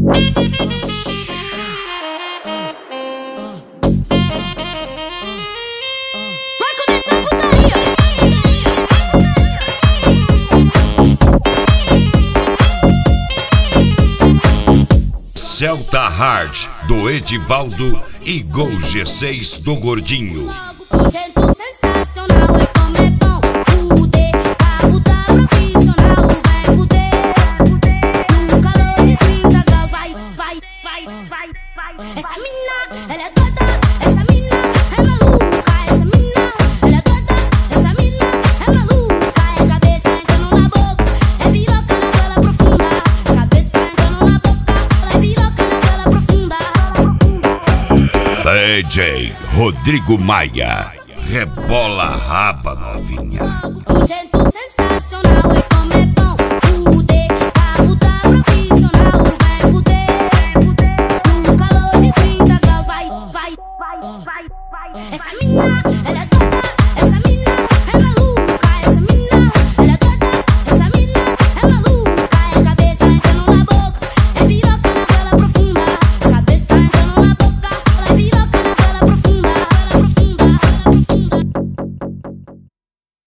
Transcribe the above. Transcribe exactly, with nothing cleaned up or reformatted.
Vai começar a putaria. Celta Hard, do Edivaldo e Gol G seis do Gordinho. Um jeito sensacional é como é bom fuder. Carro tá profissional, vai fuder. No calor de trinta graus, vai, vai, vai, vai, vai. Essa mina, ela é doida. Essa mina é maluca. Essa mina, ela é doida. Essa mina é maluca. É cabeça entrando na boca, é piroca na goela profunda. Cabeça entrando na boca, é piroca na goela profunda. D J Rodrigo Maia, rebola a raba novinha. Um jeito sensacional é como é bom fuder. Carro tá profissional, vai fuder. No calor de trinta graus, vai, vai, vai, vai, vai. Essa mina, ela é doida.